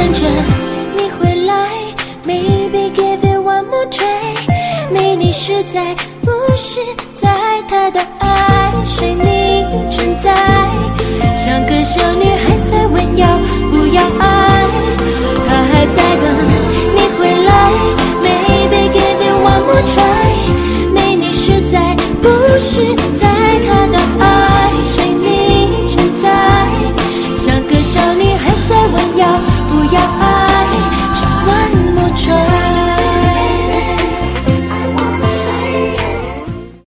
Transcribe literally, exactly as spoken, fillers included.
等着你回来 ，Maybe give it one more try， 没你实在不是在他的。